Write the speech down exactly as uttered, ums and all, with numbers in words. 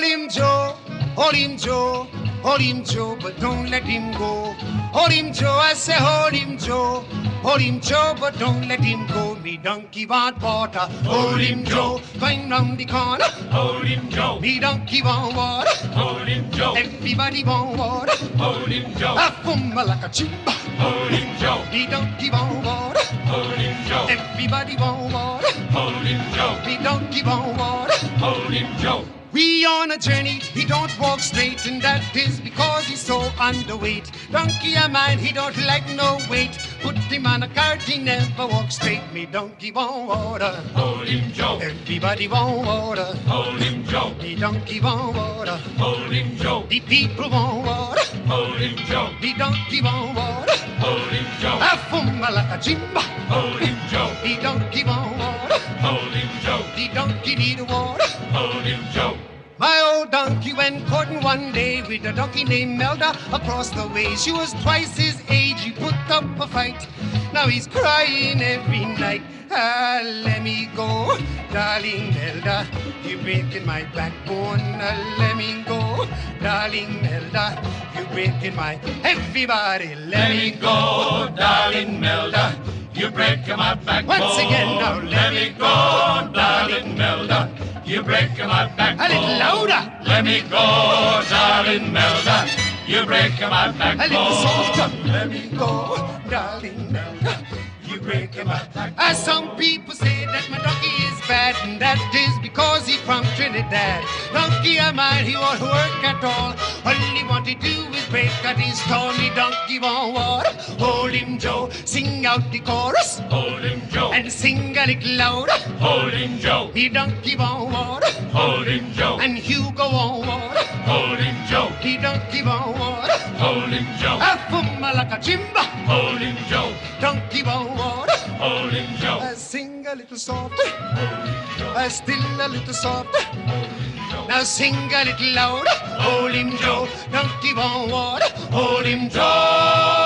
Hold him, Joe. Hold him, Joe. Hold him, Joe, but don't let him go. Hold him, Joe. I say hold him, Joe. Hold him, Joe, but don't let him go. Me donkey want water. Hold him, Joe. Going round the corner. Hold him, Joe. Me donkey want water. Hold him, Joe. Everybody want water. Hold him, Joe. I fumble like a chimba. Hold him, Joe. Me donkey want water. Hold him, Joe. Everybody want water. Hold him, Joe. Me donkey want water. Hold him, Joe. We on a journey, he don't walk straight, and that is because he's so underweight. Donkey of mine, he don't like no weight. Put him on a cart, he never walks straight. Me donkey want water. Hold him, Joe. Everybody want water. Hold him, Joe. Me donkey want water. Hold him, Joe. The people want water. Hold him, Joe. Me donkey want water. Hold him, Joe. I fumble like a jimba. Hold him, Joe. Me donkey want water. Hold him, Joe. The donkey need water. Hold him, Joe. My old donkey went courting one day with a donkey named Melda across the way. She was twice his age, he put up a fight. Now he's crying every night. Ah, let me go, darling Melda, you're breaking my backbone. Ah, let me go, darling Melda, you're breaking my... Everybody, let, Let me me go, darling Melda. You're breaking my backbone. Once again now, let me go, darling Melda. You're breaking my backbone. A little louder. Let me go, darling Melda. You're breaking my backbone. A little softer. Let me go, darling Melda. You're breaking my backbone. As some people say that my donkey is bad, and that is because he's from Trinidad. Donkey of mine, he won't work at all. All he want to do is break at his stall. Me donkey want water. Hold him, Joe. Sing out the chorus. Hold him, Joe. And sing a little louder. Hold him, Joe. Me donkey want water. Hold him, Joe. And Hugo want water. Hold him, Joe. Me donkey want water. Hold him, Joe. I fumble like a chimba. Hold him, Joe. Donkey want water. Hold him, Joe. I sing a little softer. I still a little softer. Now sing a little louder. Hold him, Joe. Donkey want water. Hold him, Joe.